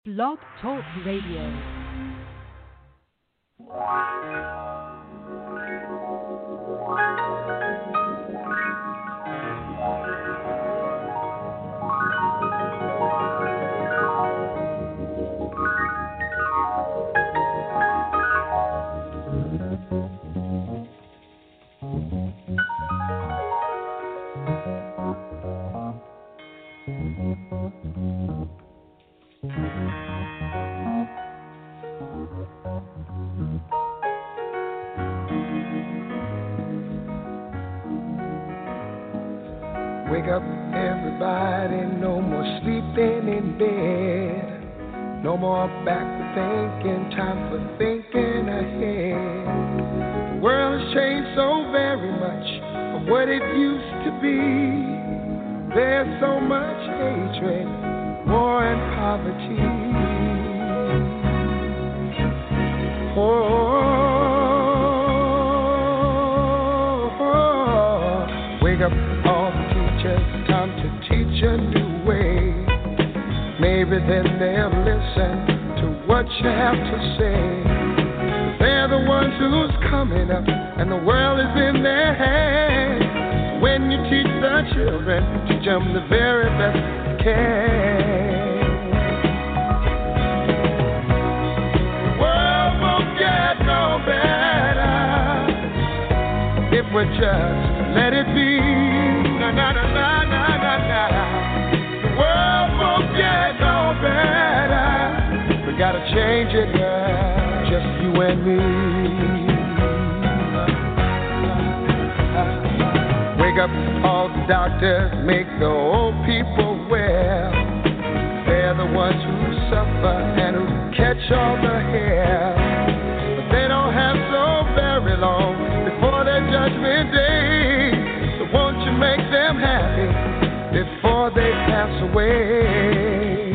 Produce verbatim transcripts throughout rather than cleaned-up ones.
Blog Talk Radio. Wake up, everybody, no more sleeping in bed. No more backward thinking, time for thinking ahead. The world has changed so very much from what it used to be. There's so much hatred, war and poverty. Oh, oh, oh. Wake up, all the teachers, time to teach a new way. Maybe then they'll listen to what you have to say. They're the ones who's coming up, and the world is in their hands. When you teach the children, teach them the very best you can. The world won't get no better if we just let it be. Na na na na na na na. The world won't get no better. We gotta change it, girl. Just you and me. Wake up, all the doctors, make the old people well. They're the ones who suffer and who catch all the hair. But they don't have so very long before their judgment day. So won't you make them happy before they pass away?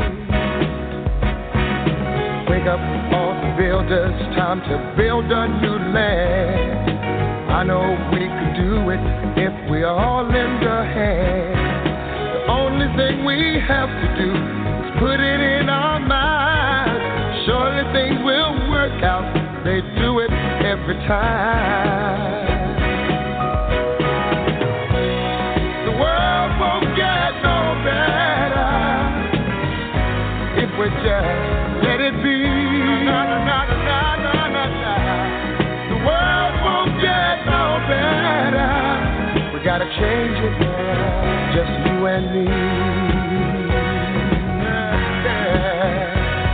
Wake up, all the builders, time to build a new land. I know we could do it if we all lend a hand. The only thing we have to do is put it in our minds. Surely things will work out. They do it every time. The world won't get no better if we just let it be. Na, na, na, na, na, na, na. The world won't get no better. We gotta change it, girl. Just you and me. Yeah.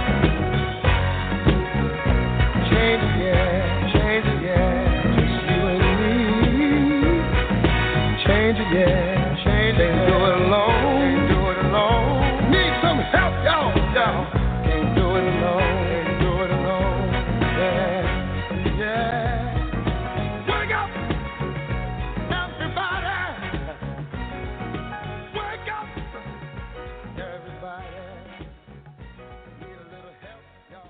Change it, yeah. Change it, yeah. Just you and me. Change it, yeah. Change it. Can't do it alone. Can't do it alone. Need some help, y'all. Y'all. Can't do it alone. Can't do it alone. Yeah. Yeah. Wake up, everybody. Wake up, everybody. Need a little help, y'all.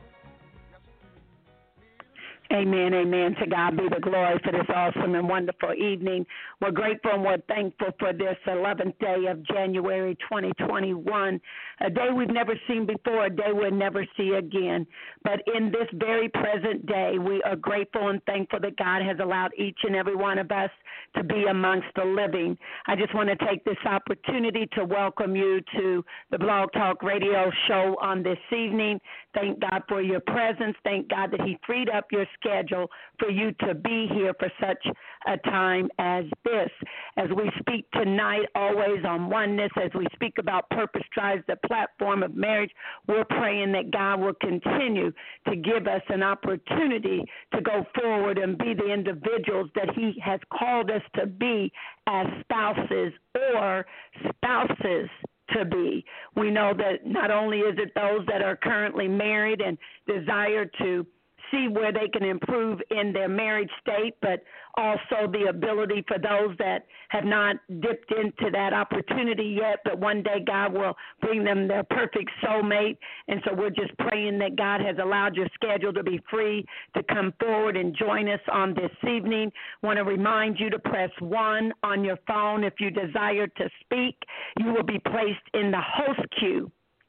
Amen, amen. To God be the glory for this awesome and wonderful evening. We're grateful and we're thankful for this eleventh day of January twenty twenty-one, a day we've never seen before, a day we'll never see again. But in this very present day, we are grateful and thankful that God has allowed each and every one of us to be amongst the living. I just want to take this opportunity to welcome you to the Blog Talk Radio show on this evening. Thank God for your presence. Thank God that He freed up your schedule for you to be here for such a time as this. As we speak tonight, always on oneness, as we speak about Purpose Drives the platform of marriage, we're praying that God will continue to give us an opportunity to go forward and be the individuals that He has called us to be as spouses or spouses to be. We know that not only is it those that are currently married and desire to see where they can improve in their marriage state, but also the ability for those that have not dipped into that opportunity yet, but one day God will bring them their perfect soulmate. And so we're just praying that God has allowed your schedule to be free to come forward and join us on this evening. Want to remind you to press one on your phone if you desire to speak. You will be placed in the host queue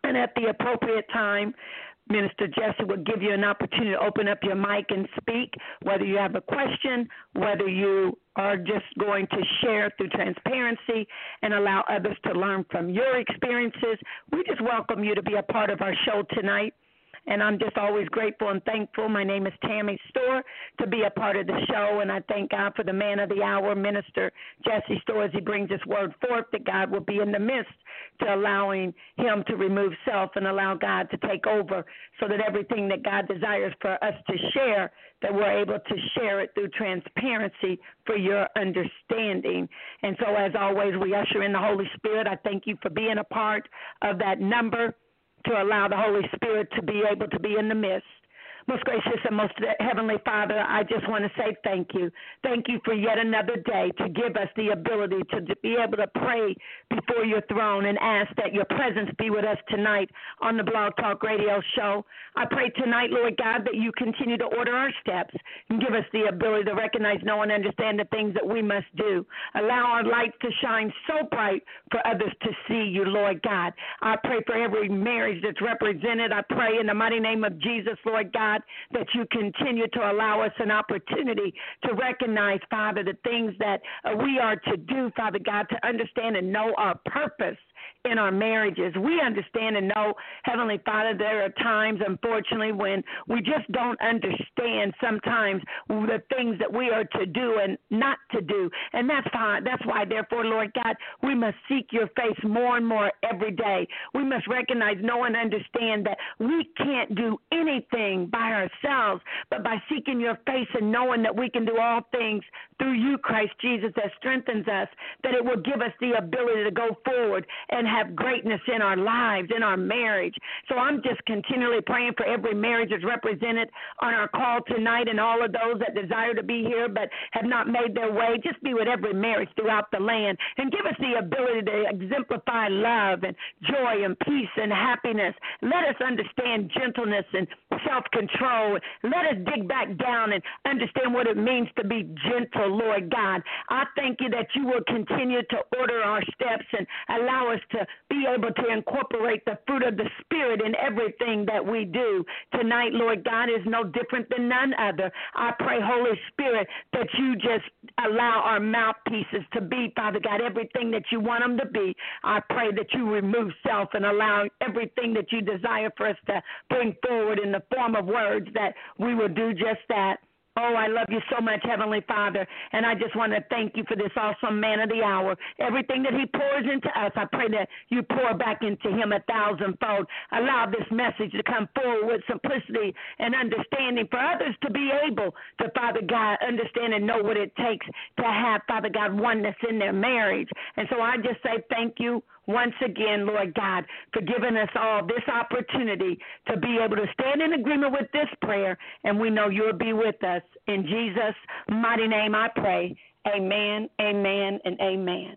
And at the appropriate time, Minister Jesse will give you an opportunity to open up your mic and speak, whether you have a question, whether you are just going to share through transparency and allow others to learn from your experiences. We just welcome you to be a part of our show tonight. And I'm just always grateful and thankful. My name is Tammy Storr, to be a part of the show, and I thank God for the man of the hour, Minister Jesse Storr, as he brings this word forth, that God will be in the midst to allowing him to remove self and allow God to take over, so that everything that God desires for us to share, that we're able to share it through transparency for your understanding. And so, as always, we usher in the Holy Spirit. I thank you for being a part of that number, to allow the Holy Spirit to be able to be in the midst. Most gracious and most heavenly Father, I just want to say thank you. Thank you for yet another day to give us the ability to be able to pray before your throne and ask that your presence be with us tonight on the Blog Talk Radio show. I pray tonight, Lord God, that you continue to order our steps and give us the ability to recognize, know, and understand the things that we must do. Allow our light to shine so bright for others to see you, Lord God. I pray for every marriage that's represented. I pray in the mighty name of Jesus, Lord God, that you continue to allow us an opportunity to recognize, Father, the things that uh, we are to do, Father God, to understand and know our purpose in our marriages. We understand and know, Heavenly Father, there are times, unfortunately, when we just don't understand sometimes the things that we are to do and not to do. And that's fine. That's why, therefore, Lord God, we must seek your face more and more every day. We must recognize, know, and understand that we can't do anything by ourselves, but by seeking your face and knowing that we can do all things through you, Christ Jesus, that strengthens us, that it will give us the ability to go forward and have greatness in our lives, in our marriage. So I'm just continually praying for every marriage that's represented on our call tonight, and all of those that desire to be here but have not made their way. Just be with every marriage throughout the land and give us the ability to exemplify love and joy and peace and happiness. Let us understand gentleness and self-control. Let us dig back down and understand what it means to be gentle, Lord God. I thank you that you will continue to order our steps and allow us to be able to incorporate the fruit of the Spirit in everything that we do. Tonight, Lord God, is no different than none other. I pray, Holy Spirit, that you just allow our mouthpieces to be, Father God, everything that you want them to be. I pray that you remove self and allow everything that you desire for us to bring forward in the form of words, that we will do just that. Oh, I love you so much, Heavenly Father, and I just want to thank you for this awesome man of the hour. Everything that he pours into us, I pray that you pour back into him a thousandfold. Allow this message to come forward with simplicity and understanding for others to be able to, Father God, understand and know what it takes to have, Father God, oneness in their marriage. And so I just say thank you once again, Lord God, for giving us all this opportunity to be able to stand in agreement with this prayer, and we know you'll be with us. In Jesus' mighty name I pray. Amen, amen, and amen.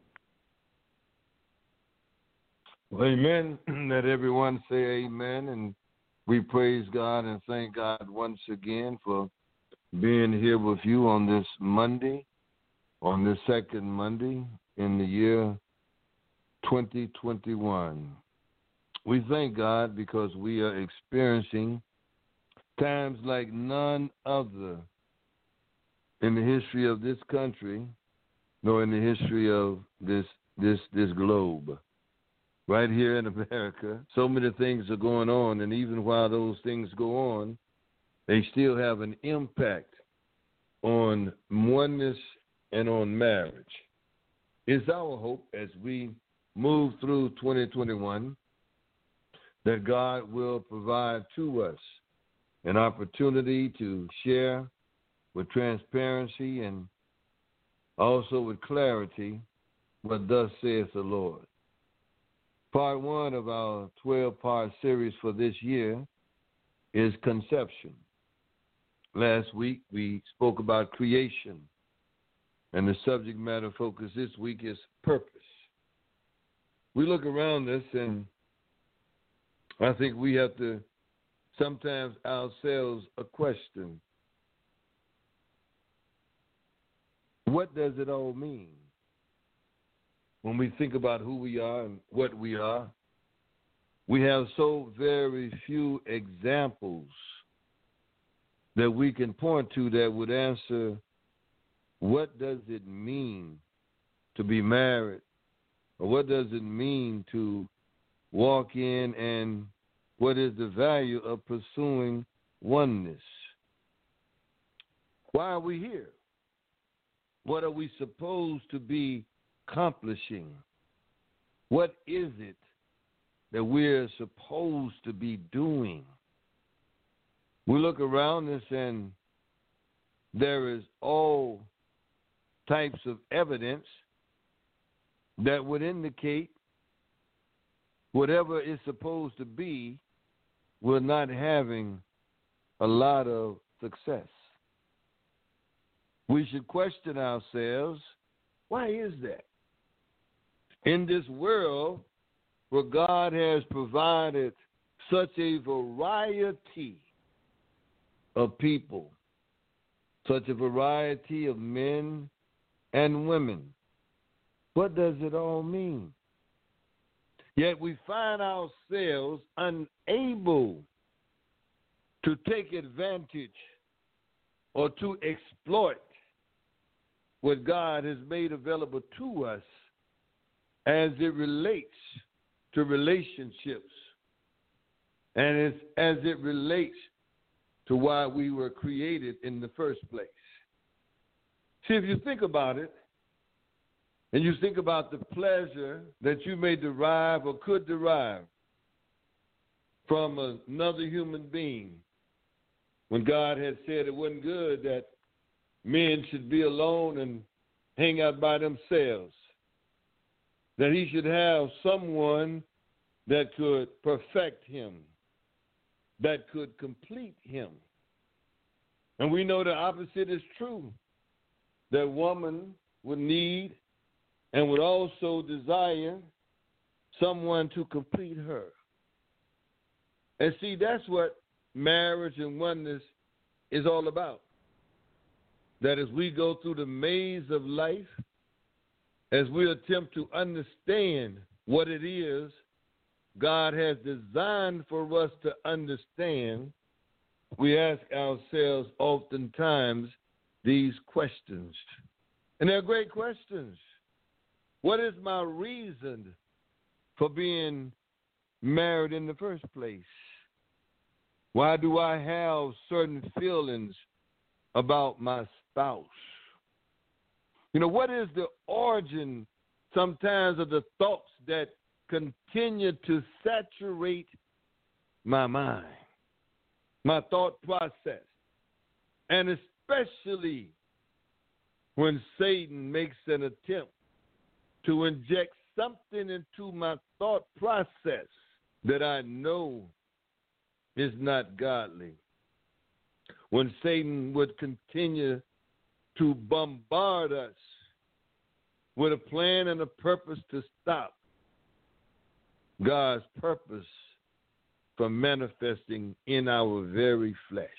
Well, amen. Let everyone say amen, and we praise God and thank God once again for being here with you on this Monday, on this second Monday in the year twenty twenty-one. We thank God because we are experiencing times like none other in the history of this country, nor in the history of this this this globe. Right here in America, so many things are going on, and even while those things go on, they still have an impact on oneness and on marriage. It's our hope as we move through twenty twenty-one that God will provide to us an opportunity to share with transparency and also with clarity what thus saith the Lord. Part one of our twelve-part series for this year is conception. Last week we spoke about creation, and the subject matter focus this week is purpose. We look around us, and I think we have to sometimes ourselves a question. What does it all mean? When we think about who we are and what we are, we have so very few examples that we can point to that would answer what does it mean to be married, or what does it mean to walk in, and what is the value of pursuing oneness? Why are we here? What are we supposed to be accomplishing? What is it that we're supposed to be doing? We look around us and there is all types of evidence that would indicate whatever it's supposed to be, we're not having a lot of success. We should question ourselves, why is that? In this world where God has provided such a variety of people, such a variety of men and women, what does it all mean? Yet we find ourselves unable to take advantage or to exploit what God has made available to us as it relates to relationships and as, as it relates to why we were created in the first place. See, if you think about it, and you think about the pleasure that you may derive or could derive from another human being, when God had said it wasn't good that men should be alone and hang out by themselves, that he should have someone that could perfect him, that could complete him. And we know the opposite is true, that woman would need and would also desire someone to complete her. And see, that's what marriage and oneness is all about. That as we go through the maze of life, as we attempt to understand what it is God has designed for us to understand, we ask ourselves oftentimes these questions. And they're great questions. What is my reason for being married in the first place? Why do I have certain feelings about my spouse? You know, what is the origin sometimes of the thoughts that continue to saturate my mind, my thought process, and especially when Satan makes an attempt to inject something into my thought process that I know is not godly. When Satan would continue to bombard us with a plan and a purpose to stop God's purpose from manifesting in our very flesh.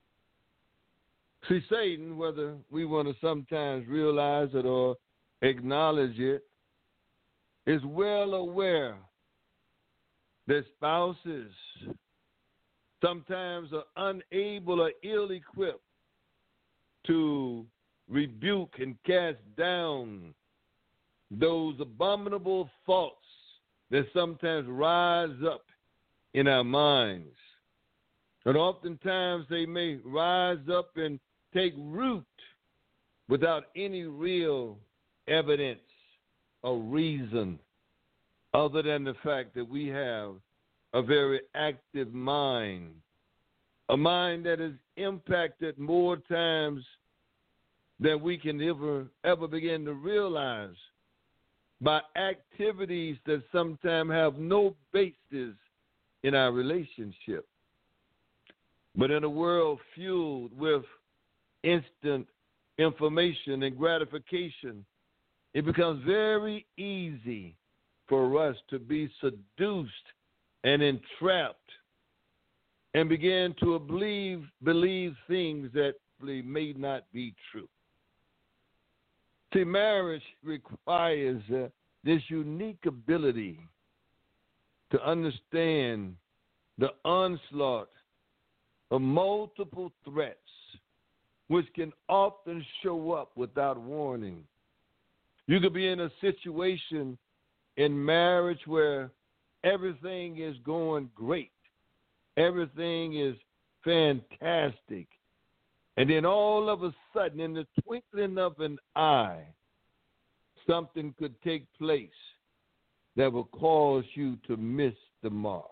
See, Satan, whether we want to sometimes realize it or acknowledge it, is well aware that spouses sometimes are unable or ill-equipped to rebuke and cast down those abominable thoughts that sometimes rise up in our minds. And oftentimes they may rise up and take root without any real evidence or reason other than the fact that we have a very active mind, a mind that is impacted more times than we can ever, ever begin to realize by activities that sometimes have no basis in our relationship. But in a world fueled with instant information and gratification, it becomes very easy for us to be seduced and entrapped and begin to believe, believe things that may not be true. See, marriage requires uh, this unique ability to understand the onslaught of multiple threats which can often show up without warning. You could be in a situation in marriage where everything is going great. Everything is fantastic. And then all of a sudden, in the twinkling of an eye, something could take place that will cause you to miss the mark.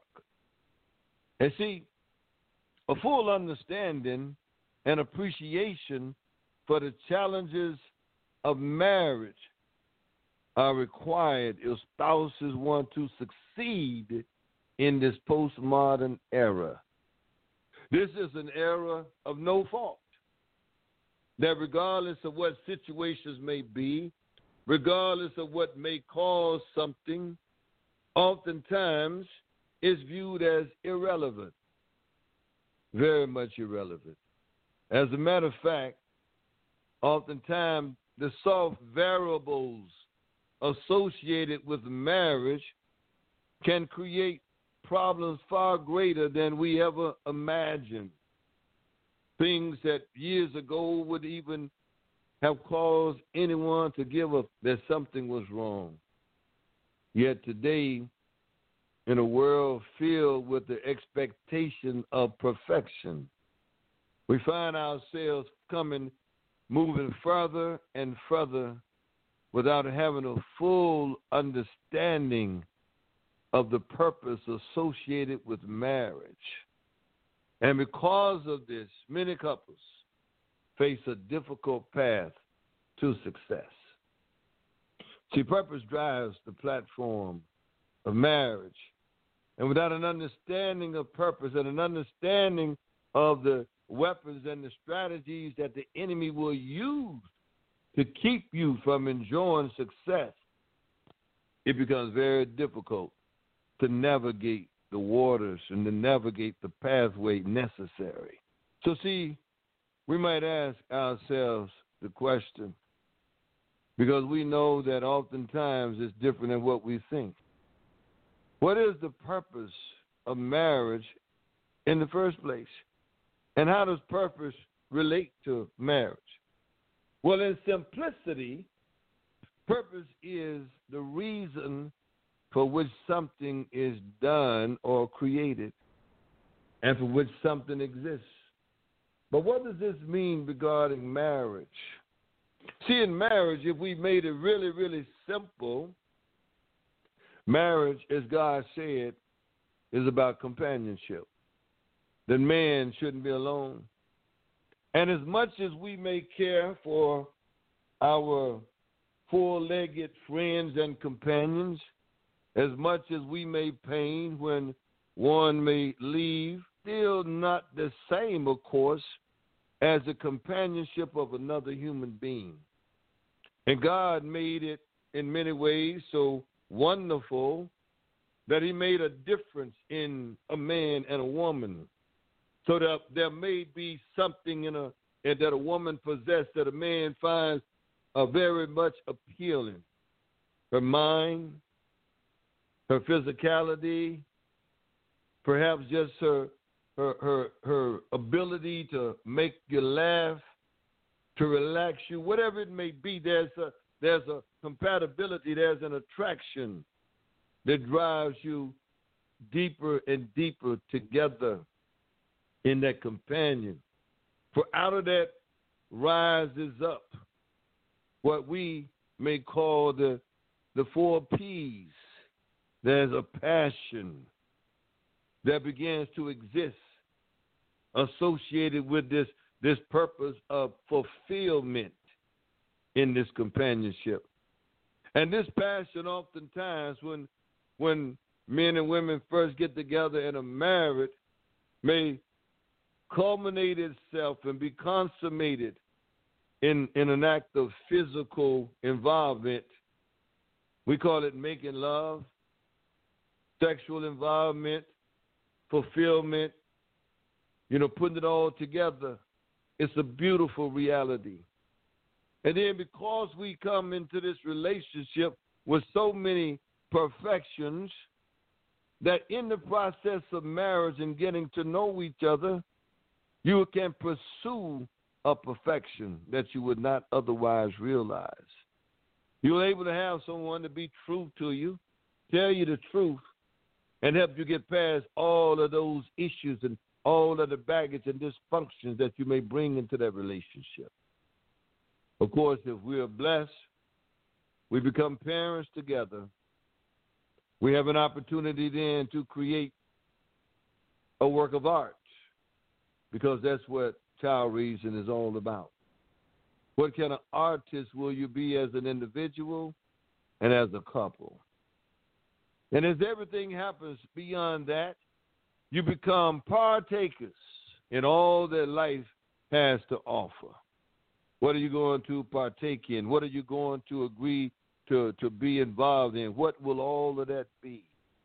And see, a full understanding and appreciation for the challenges of marriage are required if spouses want to succeed in this postmodern era. This is an era of no fault. That regardless of what situations may be, regardless of what may cause something, oftentimes is viewed as irrelevant, very much irrelevant. As a matter of fact, oftentimes the soft variables associated with marriage can create problems far greater than we ever imagined. Things that years ago would even have caused anyone to give up that something was wrong. Yet today, in a world filled with the expectation of perfection, we find ourselves coming, moving further and further without having a full understanding of the purpose associated with marriage. And because of this, many couples face a difficult path to success. See, purpose drives the platform of marriage. And without an understanding of purpose and an understanding of the weapons and the strategies that the enemy will use to keep you from enjoying success, it becomes very difficult to navigate the waters and to navigate the pathway necessary. So see, we might ask ourselves the question, because we know that oftentimes it's different than what we think. What is the purpose of marriage in the first place? And how does purpose relate to marriage? Well, in simplicity, purpose is the reason for which something is done or created and for which something exists. But what does this mean regarding marriage? See, in marriage, if we made it really, really simple, marriage, as God said, is about companionship. That man shouldn't be alone. And as much as we may care for our four-legged friends and companions, as much as we may pain when one may leave, still not the same, of course, as the companionship of another human being. And God made it in many ways so wonderful that he made a difference in a man and a woman, so that there may be something in a that a woman possesses that a man finds uh, very much appealing. Her mind, her physicality, perhaps just her her her her ability to make you laugh, to relax you, whatever it may be. There's a there's a compatibility. There's an attraction that drives you deeper and deeper together in that companion. For out of that rises up what we may call the the four P's. There's a passion that begins to exist associated with this, this purpose of fulfillment in this companionship. And this passion oftentimes when when men and women first get together and are married may culminate itself and be consummated in, in an act of physical involvement. We call it making love, sexual involvement, fulfillment, you know, putting it all together. It's a beautiful reality. And then because we come into this relationship with so many perfections, that in the process of marriage and getting to know each other, you can pursue a perfection that you would not otherwise realize. You're able to have someone to be true to you, tell you the truth, and help you get past all of those issues and all of the baggage and dysfunctions that you may bring into that relationship. Of course, if we are blessed, we become parents together. We have an opportunity then to create a work of art, because that's what child raising is all about. What kind of artist will you be as an individual and as a couple? And as everything happens beyond that, you become partakers in all that life has to offer. What are you going to partake in? What are you going to agree to, to be involved in? What will all of that be?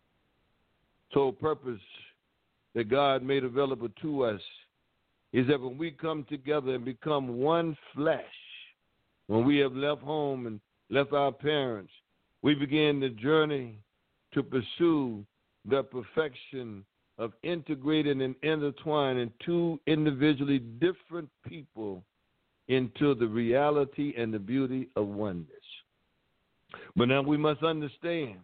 So purpose that God made available to us is that when we come together and become one flesh, when we have left home and left our parents, we begin the journey to pursue the perfection of integrating and intertwining two individually different people into the reality and the beauty of oneness. But now we must understand,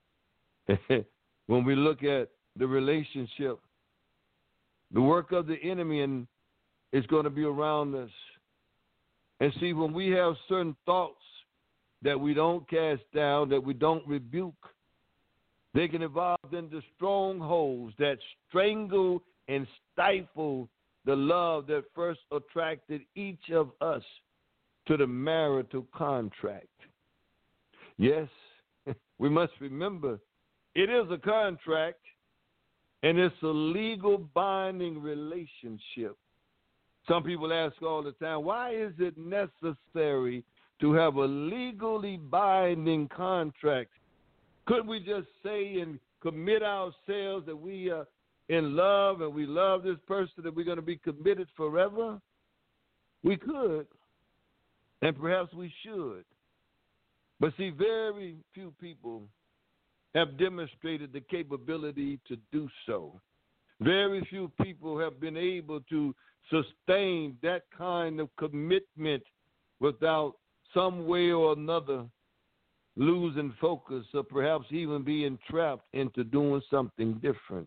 when we look at the relationship, the work of the enemy and is going to be around us. And see, when we have certain thoughts that we don't cast down, that we don't rebuke, they can evolve into strongholds that strangle and stifle the love that first attracted each of us to the marital contract. Yes, we must remember it is a contract, and it's a legal binding relationship. Some people ask all the time, why is it necessary to have a legally binding contract? Couldn't we just say and commit ourselves that we are in love and we love this person, that we're going to be committed forever? We could, and perhaps we should. But see, very few people have demonstrated the capability to do so. Very few people have been able to sustain that kind of commitment without some way or another losing focus, or perhaps even being trapped into doing something different.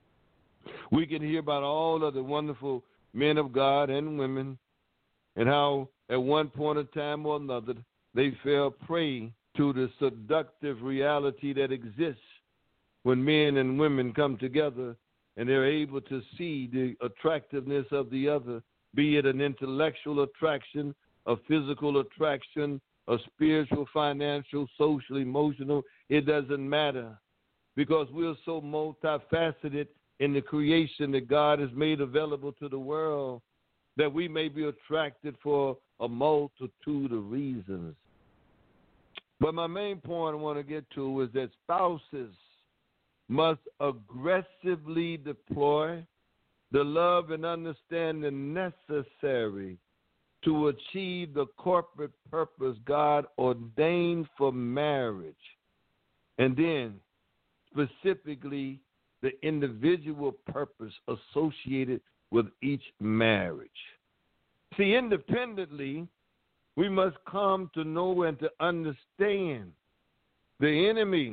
We can hear about all of the wonderful men of God and women, and how at one point in time or another they fell prey to the seductive reality that exists when men and women come together and they're able to see the attractiveness of the other, be it an intellectual attraction, a physical attraction, a spiritual, financial, social, emotional. It doesn't matter, because we're so multifaceted in the creation that God has made available to the world that we may be attracted for a multitude of reasons. But my main point I want to get to is that spouses must aggressively deploy the love and understanding necessary to achieve the corporate purpose God ordained for marriage, and then specifically the individual purpose associated with each marriage. See, independently, we must come to know and to understand the enemy.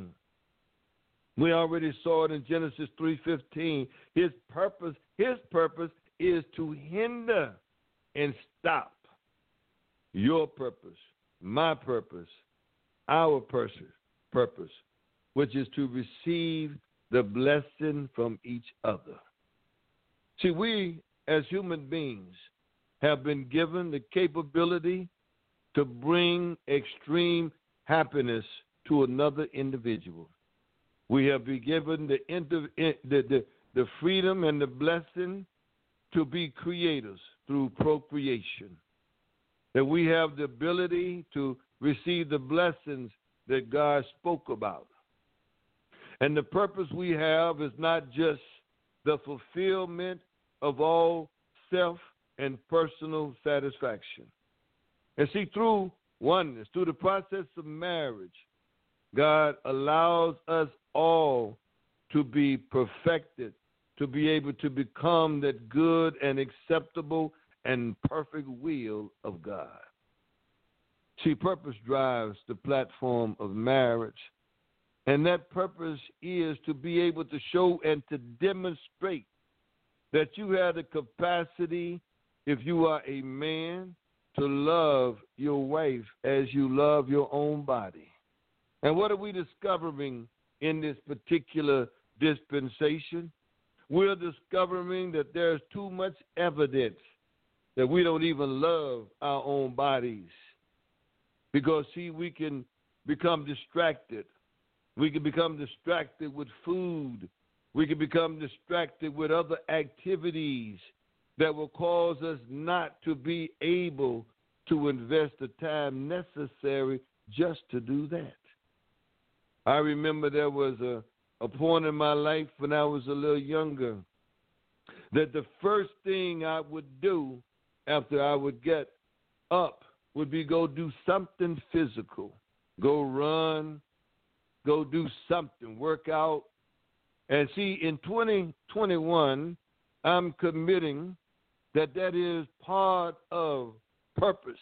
We already saw it in Genesis three fifteen. His purpose, his purpose is to hinder and stop your purpose, my purpose, our purpose, which is to receive the blessing from each other. See, we as human beings have been given the capability to bring extreme happiness to another individual. We have been given the, inter, the, the, the freedom and the blessing to be creators through procreation. That we have the ability to receive the blessings that God spoke about. And the purpose we have is not just the fulfillment of all self and personal satisfaction. And see, through oneness, through the process of marriage, God allows us all to be perfected, to be able to become that good and acceptable and perfect will of God. See, purpose drives the platform of marriage, and that purpose is to be able to show and to demonstrate that you have the capacity, if you are a man, to love your wife as you love your own body. And what are we discovering in this particular dispensation? We're discovering that there's too much evidence that we don't even love our own bodies. Because, see, we can become distracted. We can become distracted with food. We can become distracted with other activities that will cause us not to be able to invest the time necessary just to do that. I remember there was a, a point in my life when I was a little younger that the first thing I would do after I would get up would be go do something physical, go run, go do something, work out. And see, in twenty twenty-one, I'm committing that that is part of purpose,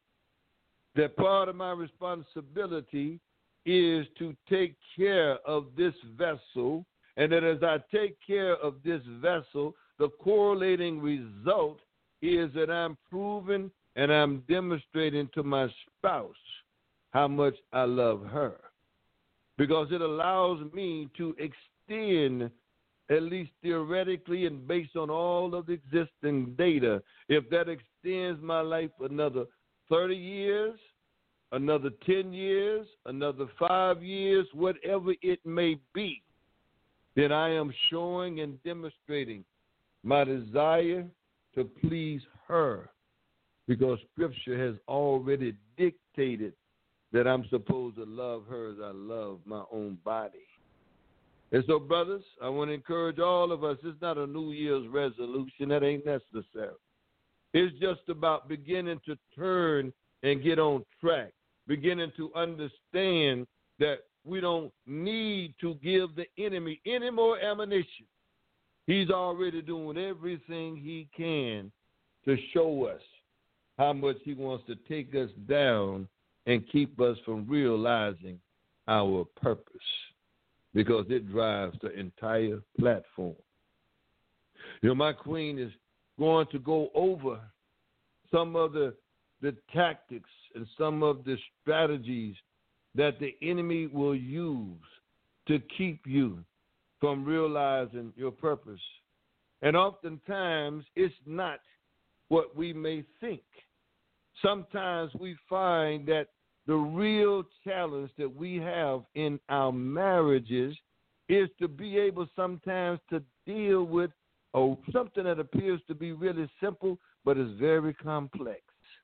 that part of my responsibility is to take care of this vessel, and that as I take care of this vessel, the correlating result is that I'm proving and I'm demonstrating to my spouse how much I love her, because it allows me to extend, at least theoretically and based on all of the existing data, if that extends my life another thirty years, another ten years, another five years, whatever it may be, then I am showing and demonstrating my desire to please her, because Scripture has already dictated that I'm supposed to love her as I love my own body. And so, brothers, I want to encourage all of us. It's not a New Year's resolution. That ain't necessary. It's just about beginning to turn and get on track, beginning to understand that we don't need to give the enemy any more ammunition. He's already doing everything he can to show us how much he wants to take us down and keep us from realizing our purpose, because it drives the entire platform. You know, my queen is going to go over some of the, the tactics and some of the strategies that the enemy will use to keep you from realizing your purpose. And oftentimes, it's not what we may think. Sometimes we find that the real challenge that we have in our marriages is to be able sometimes to deal with oh, something that appears to be really simple but is very complex: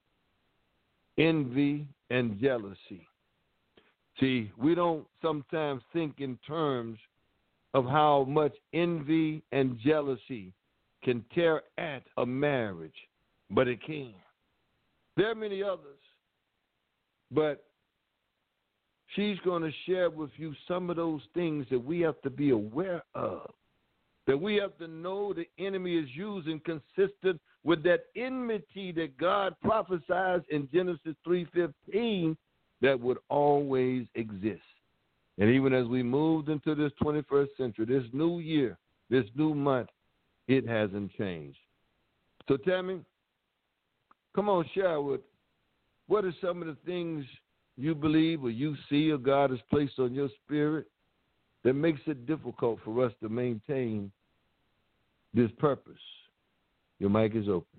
envy and jealousy. See, we don't sometimes think in terms of how much envy and jealousy can tear at a marriage, but it can. There are many others, but she's going to share with you some of those things that we have to be aware of, that we have to know the enemy is using, consistent with that enmity that God prophesies in Genesis three fifteen that would always exist. And even as we moved into this twenty-first century, this new year, this new month, it hasn't changed. So, Tammy, come on, share with what are some of the things you believe or you see or God has placed on your spirit that makes it difficult for us to maintain this purpose. Your mic is open.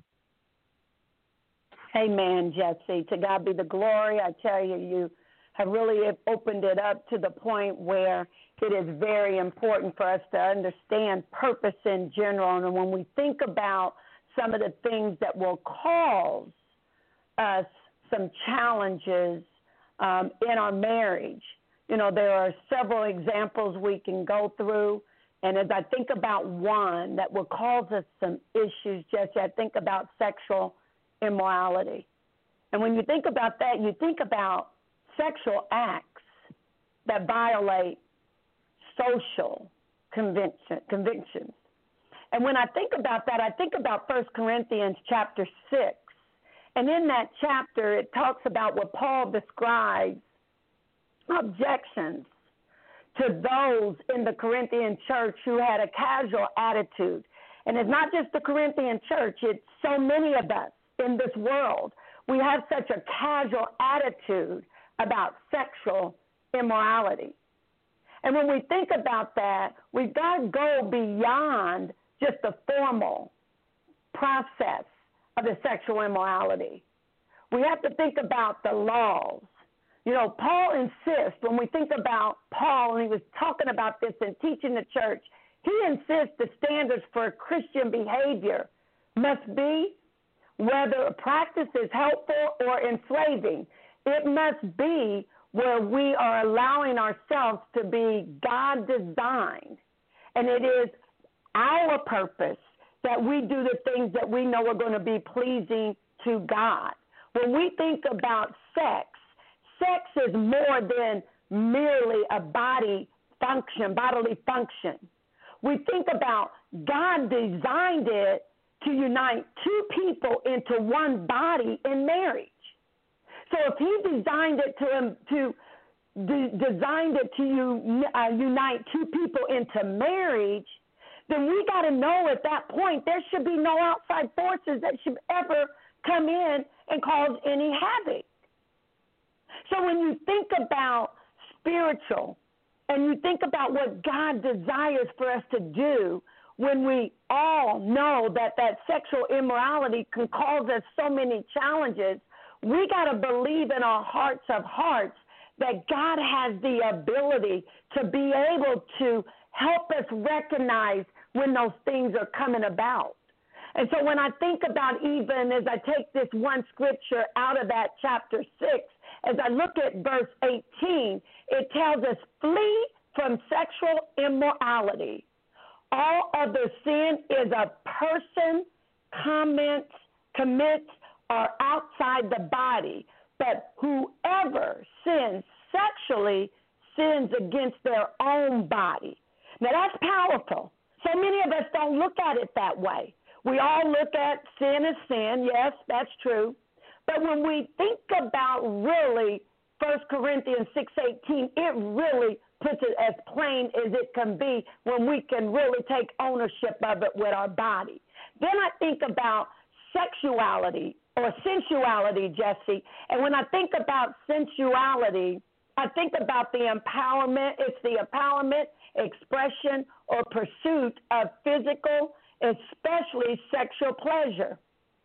Amen, Jesse. To God be the glory. I tell you, you have really opened it up to the point where it is very important for us to understand purpose in general. And when we think about some of the things that will cause us some challenges um, in our marriage, you know, there are several examples we can go through. And as I think about one that will cause us some issues, Jesse, I think about sexual immorality. And when you think about that, you think about sexual acts that violate social conviction, convictions. And when I think about that, I think about First Corinthians chapter six. And in that chapter, it talks about what Paul describes objections to those in the Corinthian church who had a casual attitude. And it's not just the Corinthian church, it's so many of us in this world. We have such a casual attitude about sexual immorality. And when we think about that, we've got to go beyond just the formal process of the sexual immorality. We have to think about the laws. You know, Paul insists, when we think about Paul, and he was talking about this and teaching the church, he insists the standards for Christian behavior must be whether a practice is helpful or enslaving. It must be where we are allowing ourselves to be God-designed. And it is our purpose that we do the things that we know are going to be pleasing to God. When we think about sex, sex is more than merely a body function, bodily function. We think about God designed it to unite two people into one body in marriage. So if he designed it to, to de- designed it to you, uh, unite two people into marriage, then we got to know at that point there should be no outside forces that should ever come in and cause any havoc. So when you think about spiritual and you think about what God desires for us to do, when we all know that that sexual immorality can cause us so many challenges, we got to believe in our hearts of hearts that God has the ability to be able to help us recognize when those things are coming about. And so when I think about, even as I take this one scripture out of that chapter six, as I look at verse eighteen, it tells us, flee from sexual immorality. All other sin is a person comments, commits or outside the body, but whoever sins sexually sins against their own body. Now that's powerful. So many of us don't look at it that way. We all look at sin as sin. Yes, that's true. But when we think about really First Corinthians six eighteen, it really puts it as plain as it can be when we can really take ownership of it with our body. Then I think about sexuality or sensuality, Jesse. And when I think about sensuality, I think about the empowerment. It's the empowerment, expression, or pursuit of physical, especially sexual pleasure.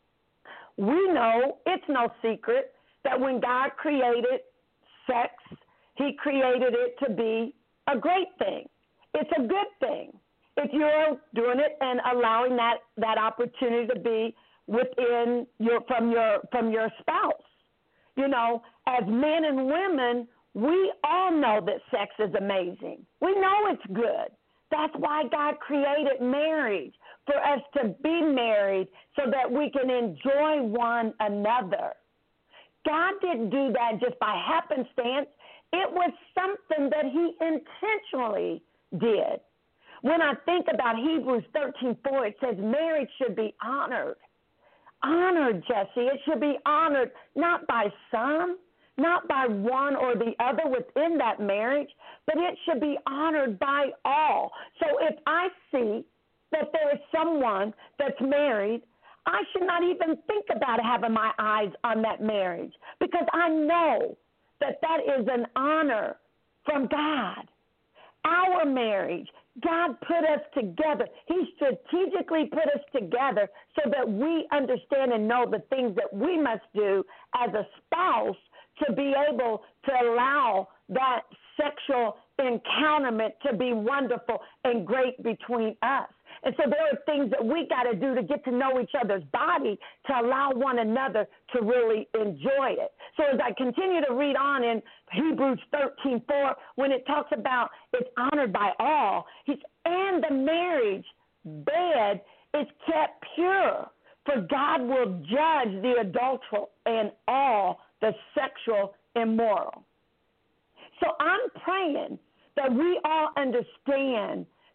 We know, it's no secret, that when God created sex, he created it to be a great thing. It's a good thing if you're doing it and allowing that, that opportunity to be within your from your from your spouse. You know, as men and women, we all know that sex is amazing. We know it's good. That's why God created marriage, for us to be married so that we can enjoy one another. God didn't do that just by happenstance. It was something that he intentionally did. When I think about Hebrews thirteen four, it says marriage should be honored. Honored, Jesse. It should be honored not by some, not by one or the other within that marriage, but it should be honored by all. So if I see that there is someone that's married, I should not even think about having my eyes on that marriage, because I know that that is an honor from God. Our marriage, God put us together. He strategically put us together so that we understand and know the things that we must do as a spouse to be able to allow that sexual encounterment to be wonderful and great between us. And so there are things that we got to do to get to know each other's body to allow one another to really enjoy it. So as I continue to read on in Hebrews thirteen four, when it talks about it's honored by all, he's, and the marriage bed is kept pure, for God will judge the adulterer and all the sexual immoral. So I'm praying that we all understand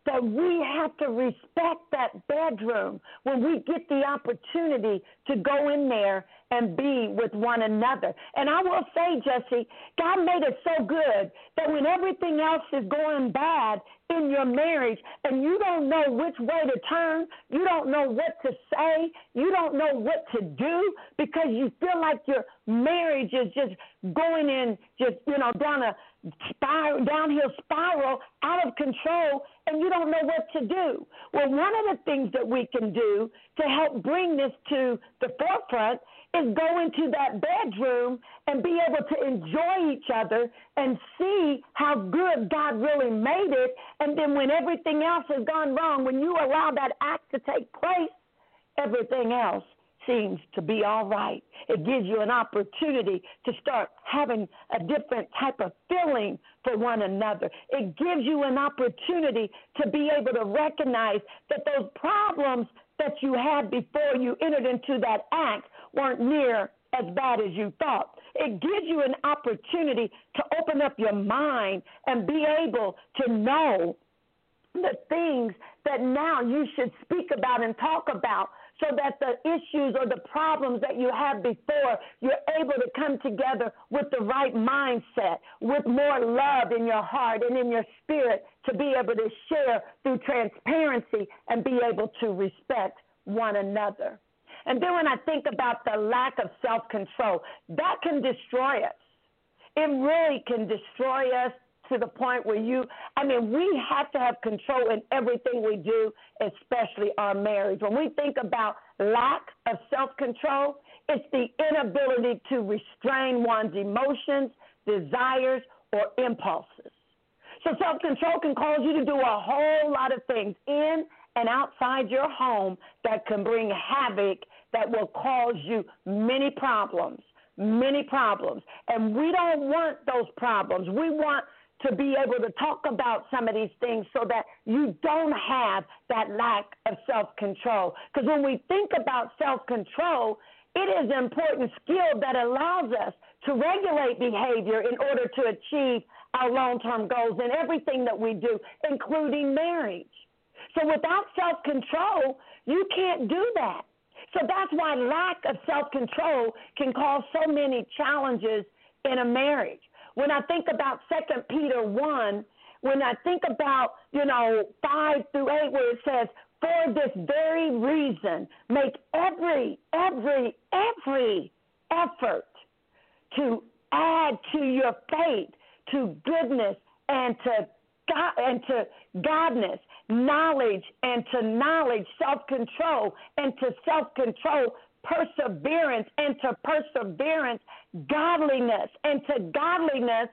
that we have to respect that bedroom when we get the opportunity to go in there and be with one another. And I will say, Jesse, God made it so good that when everything else is going bad in your marriage and you don't know which way to turn, you don't know what to say, you don't know what to do because you feel like your marriage is just going in, just, you know, down a spiral, downhill spiral, out of control, and you don't know what to do. Well, one of the things that we can do to help bring this to the forefront is go into that bedroom and be able to enjoy each other and see how good God really made it. And then when everything else has gone wrong, when you allow that act to take place, everything else seems to be all right. It gives you an opportunity to start having a different type of feeling for one another. It gives you an opportunity to be able to recognize that those problems that you had before you entered into that act weren't near as bad as you thought. It gives you an opportunity to open up your mind and be able to know the things that now you should speak about and talk about, so that the issues or the problems that you had before, you're able to come together with the right mindset, with more love in your heart and in your spirit to be able to share through transparency and be able to respect one another. And then when I think about the lack of self-control, that can destroy us. It really can destroy us to the point where you, I mean, we have to have control in everything we do, especially our marriage. When we think about lack of self-control, it's the inability to restrain one's emotions, desires, or impulses. So self-control can cause you to do a whole lot of things in and outside your home that can bring havoc, that will cause you many problems, many problems. And we don't want those problems. We want to be able to talk about some of these things so that you don't have that lack of self-control. Because when we think about self-control, it is an important skill that allows us to regulate behavior in order to achieve our long-term goals in everything that we do, including marriage. So without self-control, you can't do that. So that's why lack of self-control can cause so many challenges in a marriage. When I think about Second Peter one, when I think about, you know, five through eight, where it says, for this very reason, make every, every, every effort to add to your faith, to goodness, and to God, and to godness, knowledge, and to knowledge, self-control, and to self-control, perseverance, and to perseverance, godliness, and to godliness,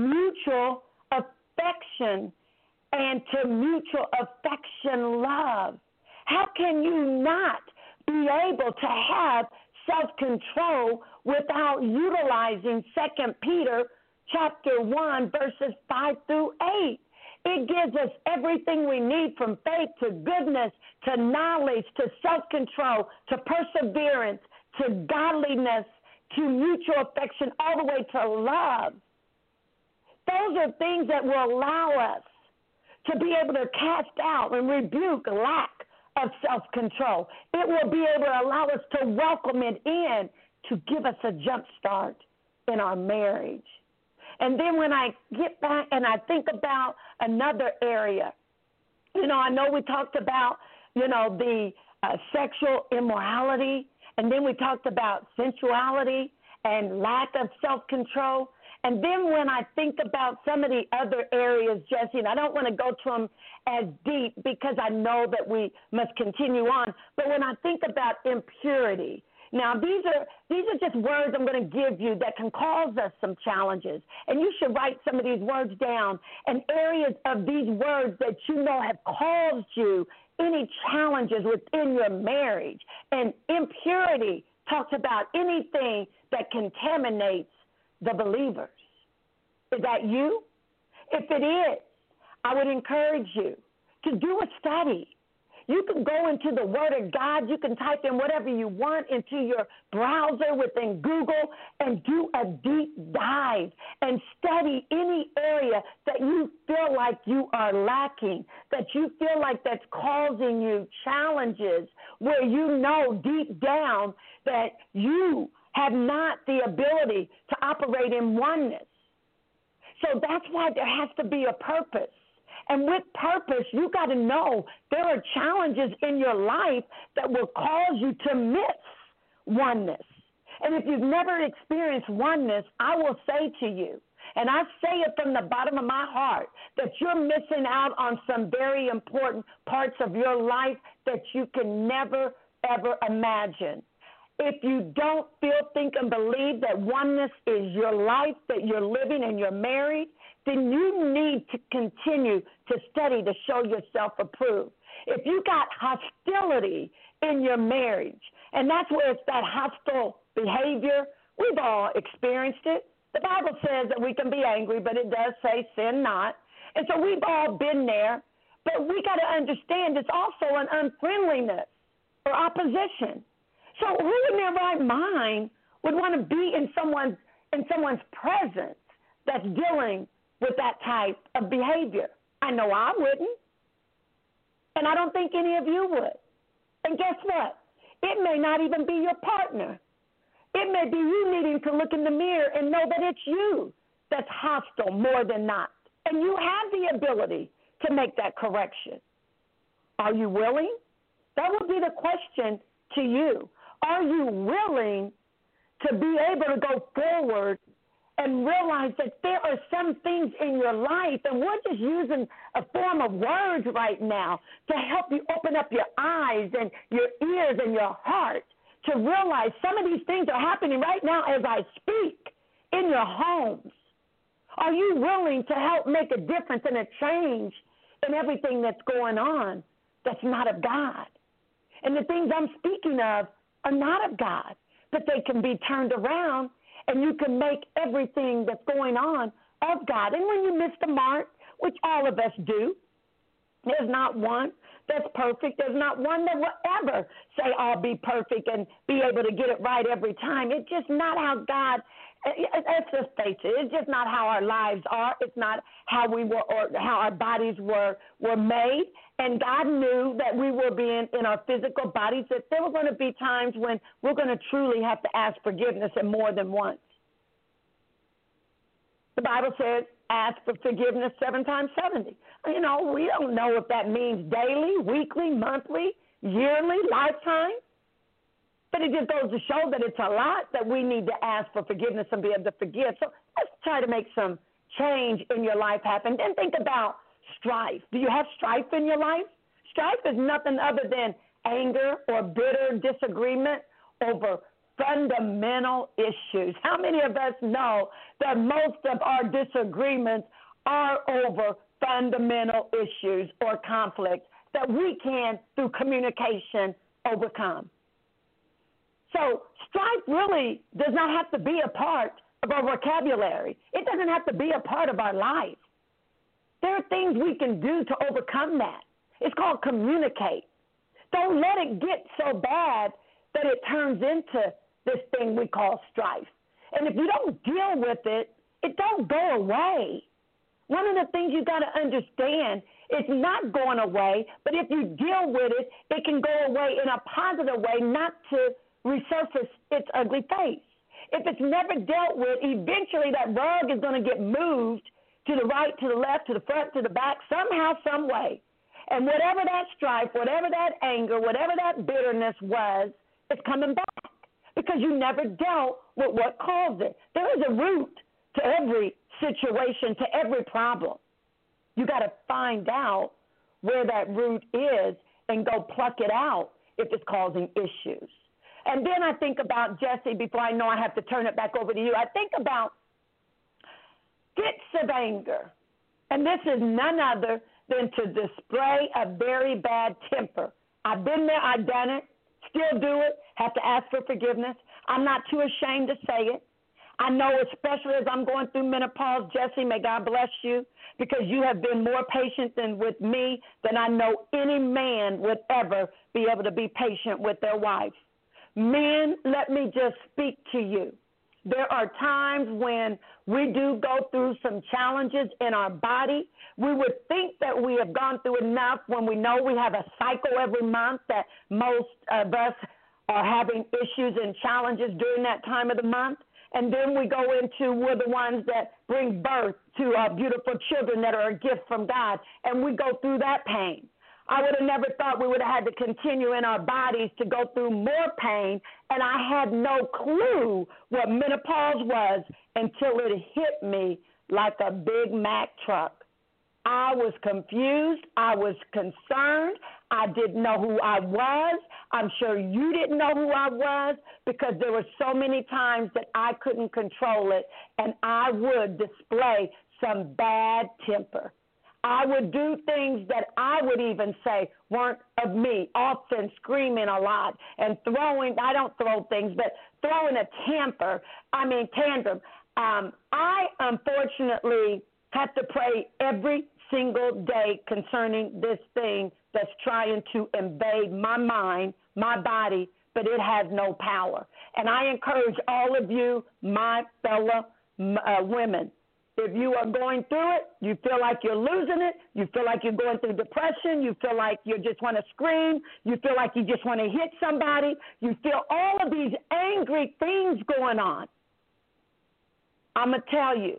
mutual affection, and to mutual affection, love. How can you not be able to have self-control without utilizing Second Peter chapter one, verses five through eight? It gives us everything we need, from faith to goodness, to knowledge, to self-control, to perseverance, to godliness, to mutual affection, all the way to love. Those are things that will allow us to be able to cast out and rebuke lack of self-control. It will be able to allow us to welcome it in to give us a jump start in our marriage. And then when I get back and I think about another area, you know, I know we talked about, you know, the uh, sexual immorality, and then we talked about sensuality and lack of self-control. And then when I think about some of the other areas, Jesse, and I don't want to go to them as deep because I know that we must continue on, but when I think about impurity, now, these are these are just words I'm going to give you that can cause us some challenges. And you should write some of these words down, and areas of these words that you know have caused you any challenges within your marriage. And impurity talks about anything that contaminates the believers. Is that you? If it is, I would encourage you to do a study. You can go into the Word of God. You can type in whatever you want into your browser within Google and do a deep dive and study any area that you feel like you are lacking, that you feel like that's causing you challenges, where you know deep down that you have not the ability to operate in oneness. So that's why there has to be a purpose. And with purpose, you got to know there are challenges in your life that will cause you to miss oneness. And if you've never experienced oneness, I will say to you, and I say it from the bottom of my heart, that you're missing out on some very important parts of your life that you can never, ever imagine. If you don't feel, think, and believe that oneness is your life, that you're living and you're married, then you need to continue to study to show yourself approved. If you got hostility in your marriage, and that's where it's that hostile behavior, we've all experienced it. The Bible says that we can be angry, but it does say sin not. And so we've all been there, but we got to understand it's also an unfriendliness or opposition. So who in their right mind would want to be in someone's in someone's presence that's dealing with that type of behavior? I know I wouldn't, and I don't think any of you would. And guess what? It may not even be your partner. It may be you needing to look in the mirror and know that it's you that's hostile more than not. And you have the ability to make that correction. Are you willing? That would be the question to you. Are you willing to be able to go forward and realize that there are some things in your life, and we're just using a form of words right now to help you open up your eyes and your ears and your heart to realize some of these things are happening right now as I speak in your homes. Are you willing to help make a difference and a change in everything that's going on that's not of God? And the things I'm speaking of are not of God, but they can be turned around, and you can make everything that's going on of God. And when you miss the mark, which all of us do, there's not one that's perfect. There's not one that will ever say, I'll be perfect and be able to get it right every time. It's just not how God, let's just face it, it's just not how our lives are. It's not how we were, or how our bodies were, were made. And God knew that we were being in our physical bodies, that there were going to be times when we're going to truly have to ask forgiveness, and more than once. The Bible says, ask for forgiveness seven times seventy. You know, we don't know if that means daily, weekly, monthly, yearly, lifetime. But it just goes to show that it's a lot that we need to ask for forgiveness and be able to forgive. So let's try to make some change in your life happen. Then think about strife. Do you have strife in your life? Strife is nothing other than anger or bitter disagreement over fundamental issues. How many of us know that most of our disagreements are over fundamental issues or conflicts that we can, through communication, overcome? So strife really does not have to be a part of our vocabulary. It doesn't have to be a part of our life. There are things we can do to overcome that. It's called communicate. Don't let it get so bad that it turns into this thing we call strife. And if you don't deal with it, it don't go away. One of the things you got to understand, it's not going away, but if you deal with it, it can go away in a positive way, not to resurface its ugly face. If it's never dealt with, eventually that rug is going to get moved to the right, to the left, to the front, to the back, somehow, some way. And whatever that strife, whatever that anger, whatever that bitterness was, it's coming back because you never dealt with what caused it. There is a root to every situation, to every problem. You got to find out where that root is and go pluck it out if it's causing issues. And then I think about, Jesse, before I know I have to turn it back over to you, I think about fits of anger. And this is none other than to display a very bad temper. I've been there, I've done it, still do it, have to ask for forgiveness. I'm not too ashamed to say it. I know, especially as I'm going through menopause, Jesse, may God bless you, because you have been more patient than with me than I know any man would ever be able to be patient with their wife. Men, let me just speak to you. There are times when we do go through some challenges in our body. We would think that we have gone through enough when we know we have a cycle every month, that most of us are having issues and challenges during that time of the month. And then we go into, we're the ones that bring birth to our beautiful children that are a gift from God, and we go through that pain. I would have never thought we would have had to continue in our bodies to go through more pain, and I had no clue what menopause was until it hit me like a Big Mac truck. I was confused. I was concerned. I didn't know who I was. I'm sure you didn't know who I was, because there were so many times that I couldn't control it, and I would display some bad temper. I would do things that I would even say weren't of me, often screaming a lot and throwing, I don't throw things, but throwing a temper, I mean tantrum. Um, I, unfortunately, have to pray every single day concerning this thing that's trying to invade my mind, my body, but it has no power. And I encourage all of you, my fellow uh, women, if you are going through it, you feel like you're losing it, you feel like you're going through depression, you feel like you just want to scream, you feel like you just want to hit somebody, you feel all of these angry things going on, I'm going to tell you,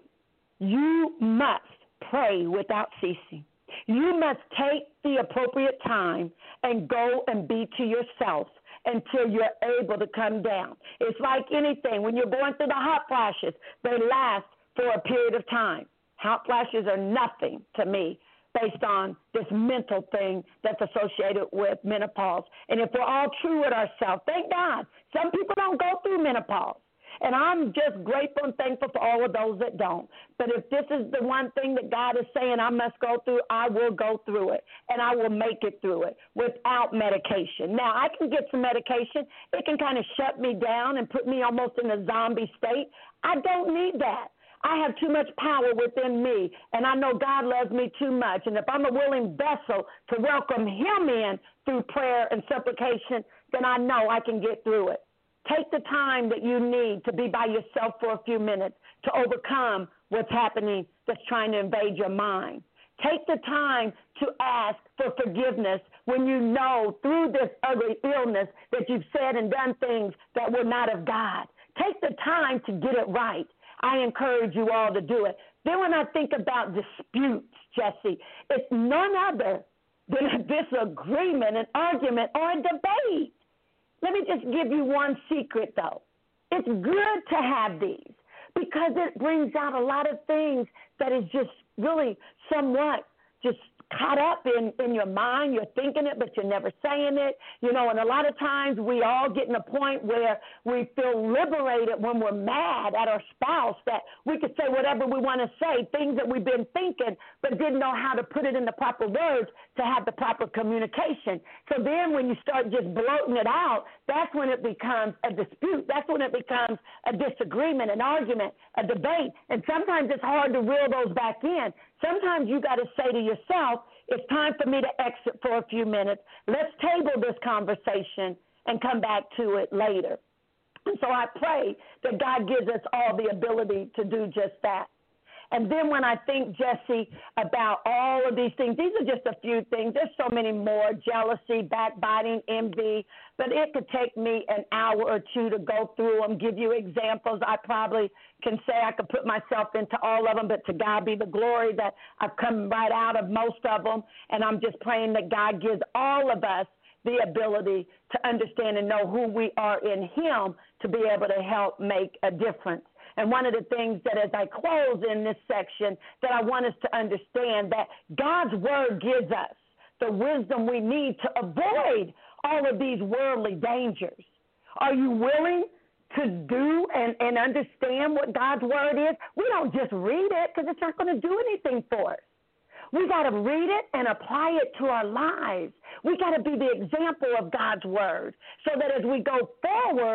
you must pray without ceasing. You must take the appropriate time and go and be to yourself until you're able to come down. It's like anything. When you're going through the hot flashes, they last for a period of time. Hot flashes are nothing to me based on this mental thing that's associated with menopause. And if we're all true with ourselves, thank God, some people don't go through menopause. And I'm just grateful and thankful for all of those that don't. But if this is the one thing that God is saying I must go through, I will go through it, and I will make it through it without medication. Now, I can get some medication. It can kind of shut me down and put me almost in a zombie state. I don't need that. I have too much power within me, and I know God loves me too much. And if I'm a willing vessel to welcome him in through prayer and supplication, then I know I can get through it. Take the time that you need to be by yourself for a few minutes to overcome what's happening that's trying to invade your mind. Take the time to ask for forgiveness when you know through this ugly illness that you've said and done things that were not of God. Take the time to get it right. I encourage you all to do it. Then when I think about disputes, Jesse, it's none other than a disagreement, an argument, or a debate. Let me just give you one secret, though. It's good to have these because it brings out a lot of things that is just really somewhat just caught up in, in your mind. You're thinking it, but you're never saying it. You know, and a lot of times we all get in a point where we feel liberated when we're mad at our spouse, that we could say whatever we want to say, things that we've been thinking, but didn't know how to put it in the proper words to have the proper communication. So then when you start just bloating it out, that's when it becomes a dispute. That's when it becomes a disagreement, an argument, a debate. And sometimes it's hard to reel those back in. Sometimes you got to say to yourself, it's time for me to exit for a few minutes. Let's table this conversation and come back to it later. And so I pray that God gives us all the ability to do just that. And then when I think, Jesse, about all of these things, these are just a few things. There's so many more: jealousy, backbiting, envy. But it could take me an hour or two to go through them, give you examples. I probably can say I could put myself into all of them, but to God be the glory that I've come right out of most of them. And I'm just praying that God gives all of us the ability to understand and know who we are in him to be able to help make a difference. And one of the things that as I close in this section that I want us to understand, that God's word gives us the wisdom we need to avoid all of these worldly dangers. Are you willing to do and, and understand what God's word is? We don't just read it because it's not going to do anything for us. We got to read it and apply it to our lives. We got to be the example of God's word so that as we go forward,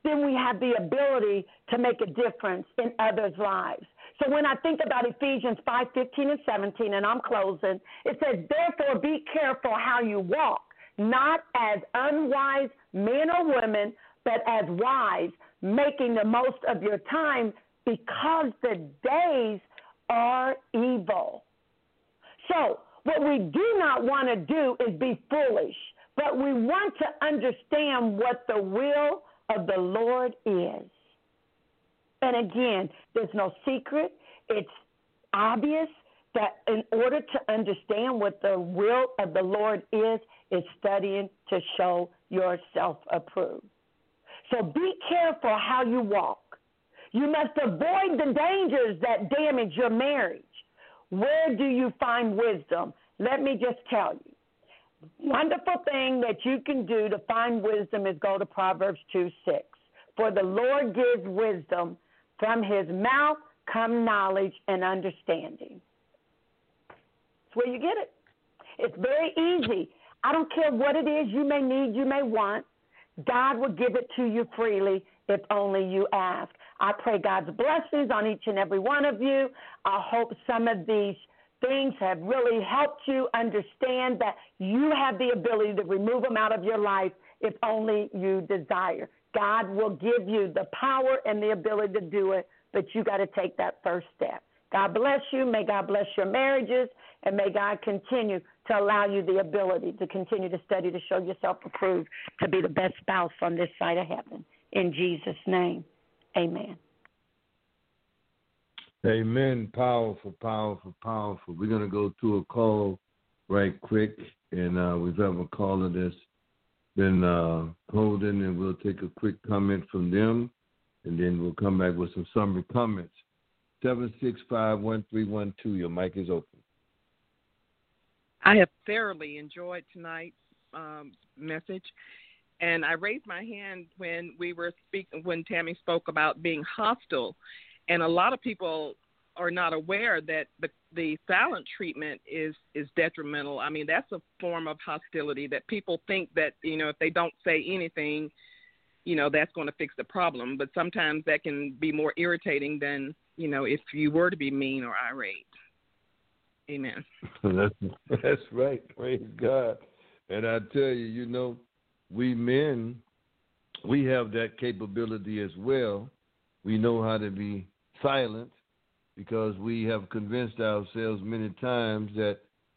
then we have the ability to make a difference in others' lives. So when I think about Ephesians five fifteen and seventeen, and I'm closing, it says, therefore be careful how you walk, not as unwise men or women, but as wise, making the most of your time because the days are evil. So what we do not want to do is be foolish, but we want to understand what the will of the Lord is. And again, there's no secret. It's obvious that in order to understand what the will of the Lord is, is studying to show yourself approved. So be careful how you walk. You must avoid the dangers that damage your marriage. Where do you find wisdom? Let me just tell you. Wonderful thing that you can do to find wisdom is go to Proverbs two six. For the Lord gives wisdom. From his mouth come knowledge and understanding. That's where you get it. It's very easy. I don't care what it is you may need, you may want. God will give it to you freely if only you ask. I pray God's blessings on each and every one of you. I hope some of these things have really helped you understand that you have the ability to remove them out of your life if only you desire. God will give you the power and the ability to do it, but you got to take that first step. God bless you. May God bless your marriages, and may God continue to allow you the ability to continue to study to show yourself approved to be the best spouse on this side of heaven. In Jesus' name, amen. Amen. Powerful, powerful, powerful. We're going to go to a call right quick, and uh, we've have a caller that's been uh, holding, and we'll take a quick comment from them, and then we'll come back with some summary comments. seven six five, one three one two, your mic is open. I have thoroughly enjoyed tonight's um, message, and I raised my hand when we were speaking, when Tammy spoke about being hostile, and a lot of people are not aware that the, the silent treatment is, is detrimental. I mean, that's a form of hostility that people think that, you know, if they don't say anything, you know, that's going to fix the problem. But sometimes that can be more irritating than, you know, if you were to be mean or irate. Amen. That's, that's right. Praise God. And I tell you, you know, we men, we have that capability as well. We know how to be silent because we have convinced ourselves many times that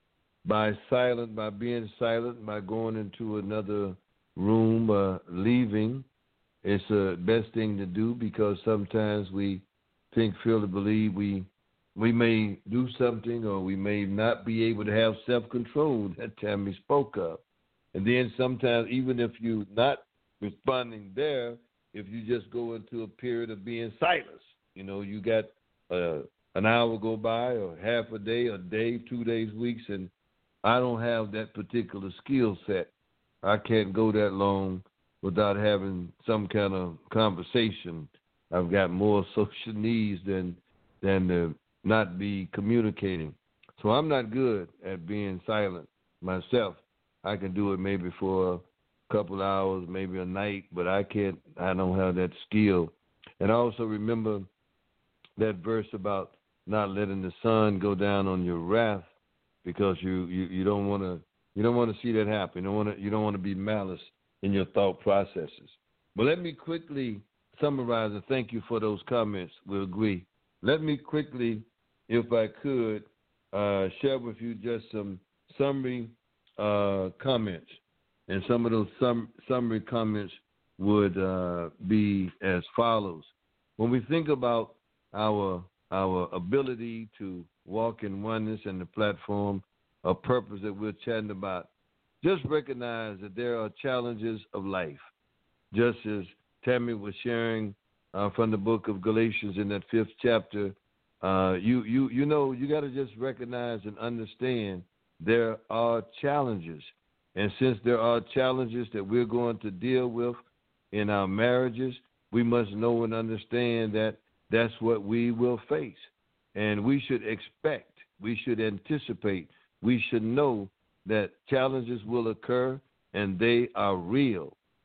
by silent, by being silent, by going into another room, uh, leaving, it's the best thing to do because sometimes we think, feel, to believe we we may do something or we may not be able to have self-control that Tammy spoke of. And then sometimes even if you're not responding there, if you just go into a period of being silent, you know, you got uh, an hour go by or half a day, a day, two days, weeks, and I don't have that particular skill set. I can't go that long without having some kind of conversation. I've got more social needs than than to not be communicating. So I'm not good at being silent myself. I can do it maybe for a couple hours, maybe a night, but I can't, I don't have that skill. And I also remember that verse about not letting the sun go down on your wrath because you, you, you don't want to you don't want to see that happen. You don't want to you don't want to be malice in your thought processes. But let me quickly summarize and thank you for those comments. We agree. Let me quickly, if I could, uh, share with you just some summary uh, comments. And some of those sum- summary comments would uh, be as follows. When we think about our our ability to walk in oneness and the platform, a purpose that we're chatting about, just recognize that there are challenges of life. Just as Tammy was sharing uh, from the book of Galatians in that fifth chapter, uh, you, you, you know, you got to just recognize and understand there are challenges. And since there are challenges that we're going to deal with in our marriages, we must know and understand that that's what we will face. And we should expect, we should anticipate, we should know that challenges will occur and they are real.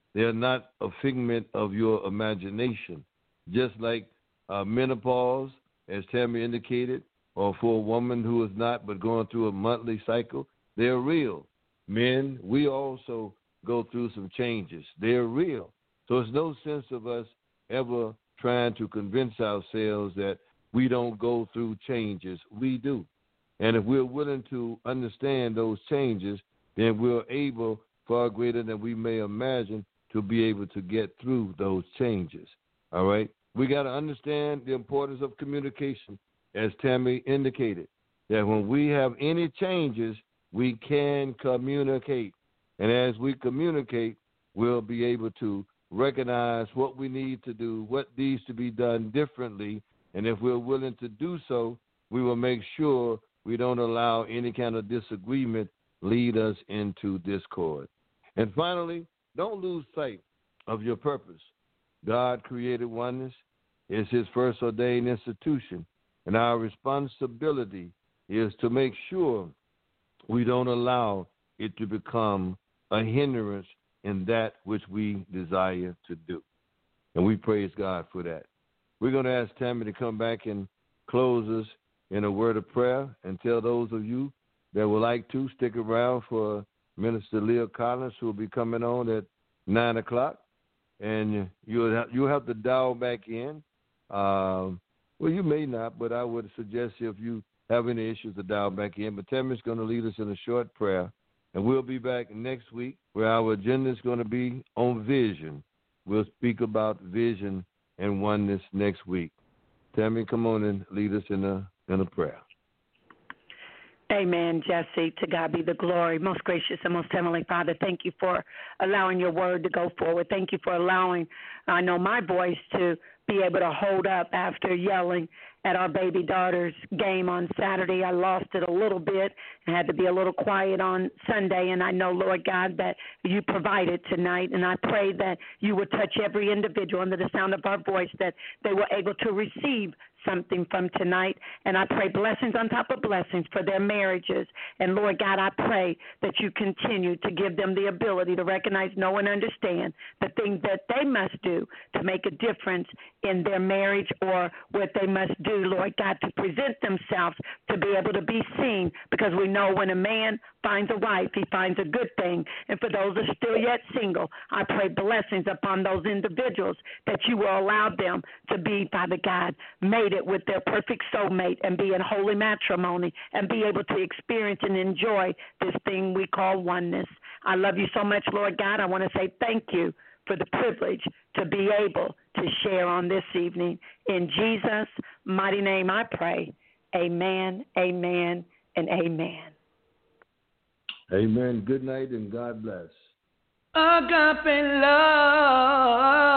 They are not a figment of your imagination. Just like uh, menopause, as Tammy indicated, or for a woman who is not but going through a monthly cycle, they're real. Men, we also go through some changes. They're real. So it's no sense of us ever trying to convince ourselves that we don't go through changes. We do. And if we're willing to understand those changes, then we're able, far greater than we may imagine, to be able to get through those changes. All right? We got to understand the importance of communication, as Tammy indicated, that when we have any changes, we can communicate. And as we communicate, we'll be able to recognize what we need to do, what needs to be done differently, and if we're willing to do so, we will make sure we don't allow any kind of disagreement lead us into discord. And finally, don't lose sight of your purpose. God created oneness. It's his first ordained institution, and our responsibility is to make sure we don't allow it to become a hindrance in that which we desire to do. And we praise God for that. We're going to ask Tammy to come back and close us in a word of prayer, and tell those of you that would like to stick around for Minister Leah Collins, who will be coming on at nine o'clock. And you'll have, you'll have to dial back in. Um, well, you may not, but I would suggest if you have any issues to dial back in. But Tammy's going to lead us in a short prayer. And we'll be back next week where our agenda is going to be on vision. We'll speak about vision and oneness next week. Tammy, come on and lead us in a in a prayer. Amen, Jesse. To God be the glory. Most gracious and most heavenly Father, thank you for allowing your word to go forward. Thank you for allowing, I know, my voice to be able to hold up after yelling at our baby daughter's game on Saturday. I lost it a little bit and had to be a little quiet on Sunday. And I know, Lord God, that you provided tonight. And I pray that you would touch every individual under the sound of our voice, that they were able to receive something from tonight. And I pray blessings on top of blessings for their marriages. And Lord God, I pray that you continue to give them the ability to recognize, know, and understand the things that they must do to make a difference in their marriage, or what they must do, Lord God, to present themselves to be able to be seen, because we know when a man finds a wife, he finds a good thing. And for those that are still yet single, I pray blessings upon those individuals, that you will allow them to be, Father God, mated with their perfect soulmate and be in holy matrimony and be able to experience and enjoy this thing we call oneness. I love you so much, Lord God. I want to say thank you for the privilege to be able to share on this evening. In Jesus' mighty name I pray. Amen, amen, and amen. Amen. Good night and God bless. Agape love.